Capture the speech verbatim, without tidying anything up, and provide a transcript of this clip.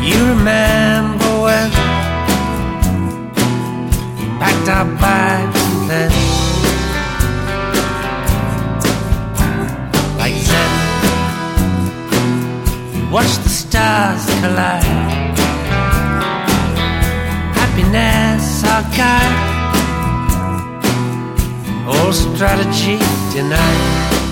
You remember when we packed our bags and then, like Zen, we watched the stars collide. Happiness, our guide, all strategy denied.